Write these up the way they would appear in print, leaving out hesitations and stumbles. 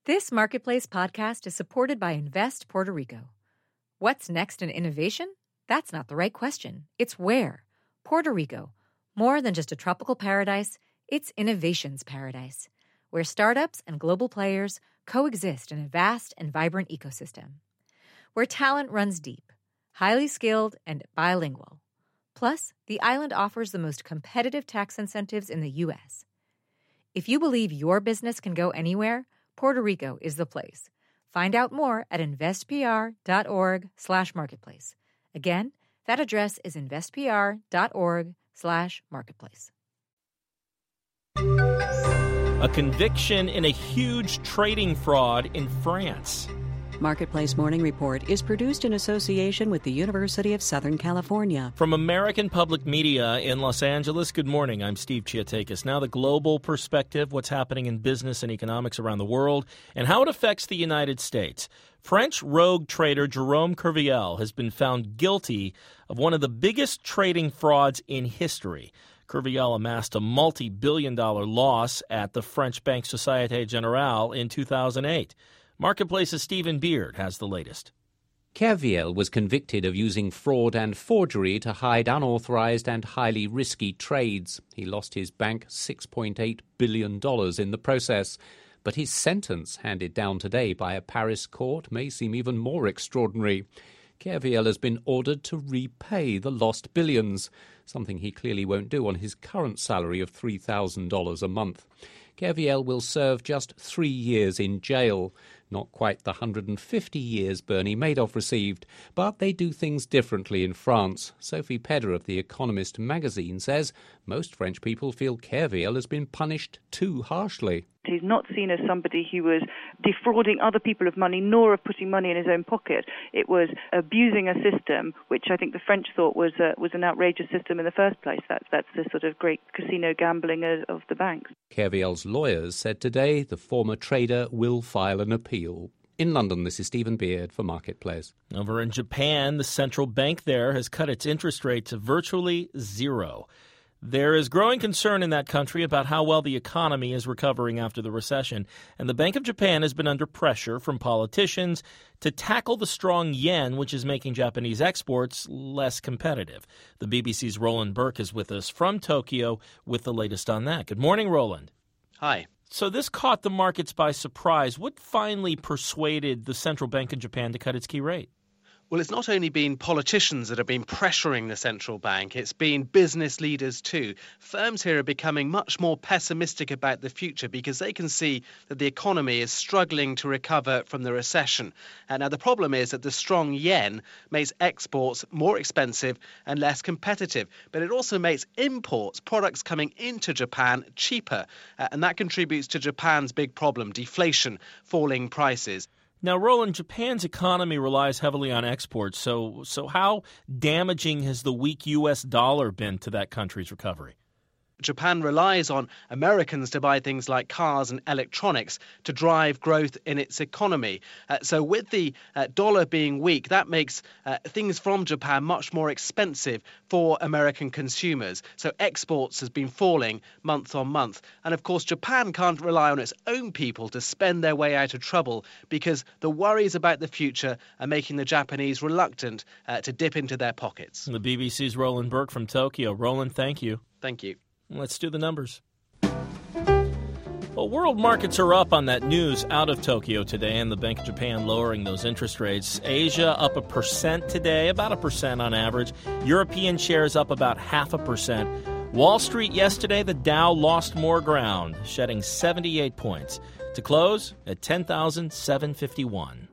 This Marketplace podcast is supported by Invest Puerto Rico. What's next in innovation? That's not the right question. It's where. Puerto Rico. More than just a tropical paradise, it's innovation's paradise, where startups and global players coexist in a vast and vibrant ecosystem. Where talent runs deep, highly skilled, and bilingual. Plus, the island offers the most competitive tax incentives in the U.S. If you believe your business can go anywhere, Puerto Rico is the place. Find out more at investpr.org/marketplace. Again, that address is investpr.org/marketplace. A conviction in a huge trading fraud in France. Marketplace Morning Report is produced in association with the University of Southern California. From American Public Media in Los Angeles, good morning. I'm Steve Chiatakis. Now the global perspective, what's happening in business and economics around the world, and how it affects the United States. French rogue trader Jerome Kerviel has been found guilty of one of the biggest trading frauds in history. Kerviel amassed a multi-billion-dollar loss at the French bank Société Générale in 2008. Marketplace's Stephen Beard has the latest. Kerviel was convicted of using fraud and forgery to hide unauthorized and highly risky trades. He lost his bank $6.8 billion in the process. But his sentence, handed down today by a Paris court, may seem even more extraordinary. Kerviel has been ordered to repay the lost billions, something he clearly won't do on his current salary of $3,000 a month. Kerviel will serve just 3 years in jail, not quite the 150 years Bernie Madoff received, but they do things differently in France. Sophie Pedder of The Economist magazine says most French people feel Kerviel has been punished too harshly. He's not seen as somebody who was defrauding other people of money, nor of putting money in his own pocket. It was abusing a system, which I think the French thought was an outrageous system in the first place. That's the sort of great casino gambling of the banks. Kerviel's lawyers said today the former trader will file an appeal. In London, this is Stephen Beard for Marketplace. Over in Japan, the central bank there has cut its interest rate to virtually zero. There is growing concern in that country about how well the economy is recovering after the recession, and the Bank of Japan has been under pressure from politicians to tackle the strong yen, which is making Japanese exports less competitive. The BBC's Roland Burke is with us from Tokyo with the latest on that. Good morning, Roland. Hi. So this caught the markets by surprise. What finally persuaded the Central Bank of Japan to cut its key rate? Well, it's not only been politicians that have been pressuring the central bank, it's been business leaders too. Firms here are becoming much more pessimistic about the future because they can see that the economy is struggling to recover from the recession. Now, the problem is that the strong yen makes exports more expensive and less competitive, but it also makes imports, products coming into Japan, cheaper. And that contributes to Japan's big problem, deflation, falling prices. Now, Roland, Japan's economy relies heavily on exports, so how damaging has the weak U.S. dollar been to that country's recovery? Japan relies on Americans to buy things like cars and electronics to drive growth in its economy. So with the dollar being weak, that makes things from Japan much more expensive for American consumers. So exports has been falling month on month. And of course, Japan can't rely on its own people to spend their way out of trouble because the worries about the future are making the Japanese reluctant to dip into their pockets. The BBC's Roland Burke from Tokyo. Roland, thank you. Thank you. Let's do the numbers. Well, world markets are up on that news out of Tokyo today, and the Bank of Japan lowering those interest rates. Asia up 1% today, about 1% on average. European shares up about 0.5%. Wall Street yesterday, the Dow lost more ground, shedding 78 points to close at 10,751.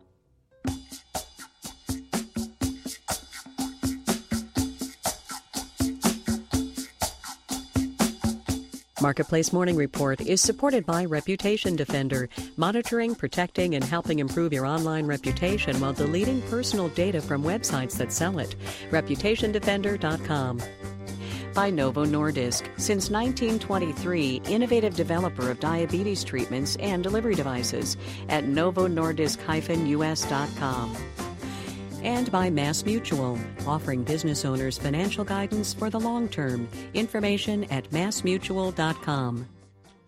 Marketplace Morning Report is supported by Reputation Defender, monitoring, protecting, and helping improve your online reputation while deleting personal data from websites that sell it. ReputationDefender.com. By Novo Nordisk. Since 1923, innovative developer of diabetes treatments and delivery devices at novonordisk-us.com. And by MassMutual, offering business owners financial guidance for the long term. Information at massmutual.com.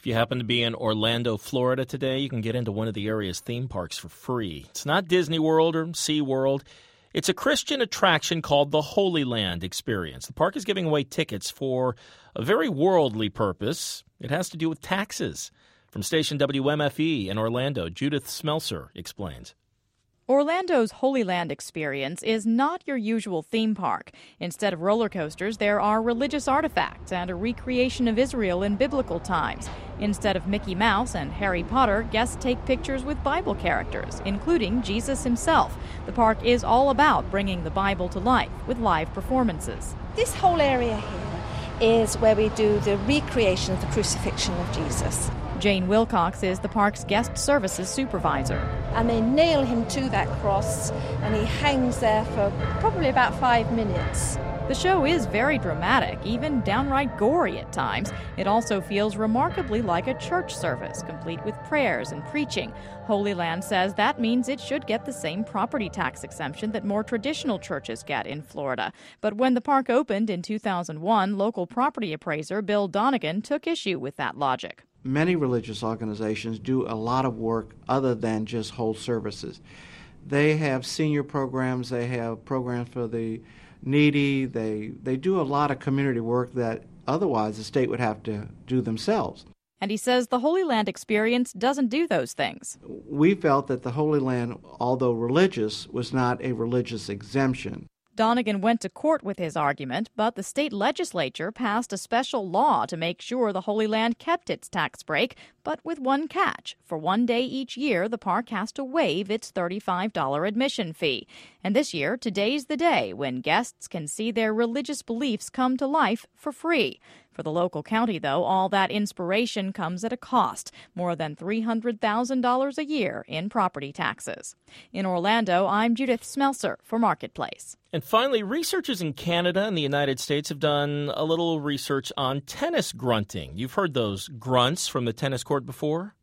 If you happen to be in Orlando, Florida today, you can get into one of the area's theme parks for free. It's not Disney World or SeaWorld. It's a Christian attraction called the Holy Land Experience. The park is giving away tickets for a very worldly purpose. It has to do with taxes. From station WMFE in Orlando, Judith Smelser explains. Orlando's Holy Land Experience is not your usual theme park. Instead of roller coasters, there are religious artifacts and a recreation of Israel in biblical times. Instead of Mickey Mouse and Harry Potter, guests take pictures with Bible characters, including Jesus himself. The park is all about bringing the Bible to life with live performances. This whole area here is where we do the recreation of the crucifixion of Jesus. Jane Wilcox is the park's guest services supervisor. And they nail him to that cross, and he hangs there for probably about 5 minutes. The show is very dramatic, even downright gory at times. It also feels remarkably like a church service, complete with prayers and preaching. Holy Land says that means it should get the same property tax exemption that more traditional churches get in Florida. But when the park opened in 2001, local property appraiser Bill Donegan took issue with that logic. Many religious organizations do a lot of work other than just hold services. They have senior programs, they have programs for the needy, they do a lot of community work that otherwise the state would have to do themselves. And he says the Holy Land Experience doesn't do those things. We felt that the Holy Land, although religious, was not a religious exemption. Donegan went to court with his argument, but the state legislature passed a special law to make sure the Holy Land kept its tax break, but with one catch. For one day each year, the park has to waive its $35 admission fee. And this year, today's the day when guests can see their religious beliefs come to life for free. For the local county, though, all that inspiration comes at a cost, more than $300,000 a year in property taxes. In Orlando, I'm Judith Smelser for Marketplace. And finally, researchers in Canada and the United States have done a little research on tennis grunting. You've heard those grunts from the tennis court before?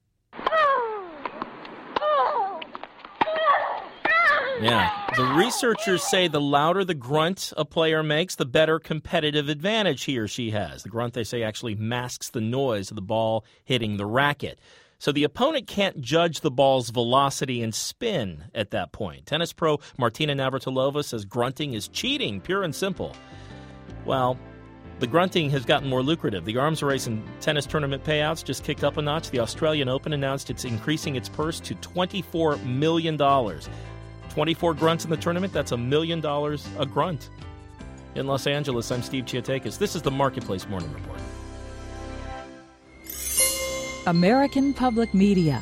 Yeah. The researchers say the louder the grunt a player makes, the better competitive advantage he or she has. The grunt, they say, actually masks the noise of the ball hitting the racket. So the opponent can't judge the ball's velocity and spin at that point. Tennis pro Martina Navratilova says grunting is cheating, pure and simple. Well, the grunting has gotten more lucrative. The arms race and tennis tournament payouts just kicked up a notch. The Australian Open announced it's increasing its purse to $24 million. 24 grunts in the tournament, that's $1 million a grunt. In Los Angeles, I'm Steve Chiatakis. This is the Marketplace Morning Report. American Public Media.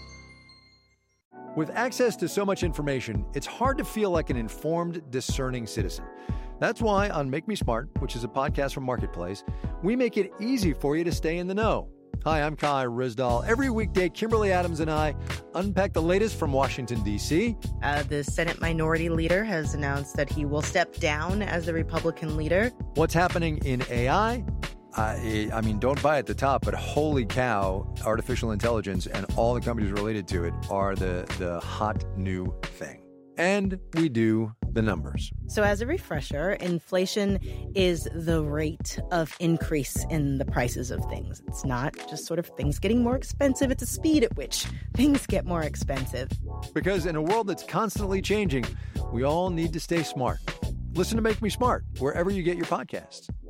With access to so much information, it's hard to feel like an informed, discerning citizen. That's why on Make Me Smart, which is a podcast from Marketplace, we make it easy for you to stay in the know. Hi, I'm Kai Rizdal. Every weekday, Kimberly Adams and I unpack the latest from Washington, D.C. The Senate Minority Leader has announced that he will step down as the Republican leader. What's happening in AI? I mean, don't buy at the top, but holy cow, artificial intelligence and all the companies related to it are the hot new thing. And we do the numbers. So as a refresher, inflation is the rate of increase in the prices of things. It's not just sort of things getting more expensive. It's a speed at which things get more expensive. Because in a world that's constantly changing, we all need to stay smart. Listen to Make Me Smart wherever you get your podcasts.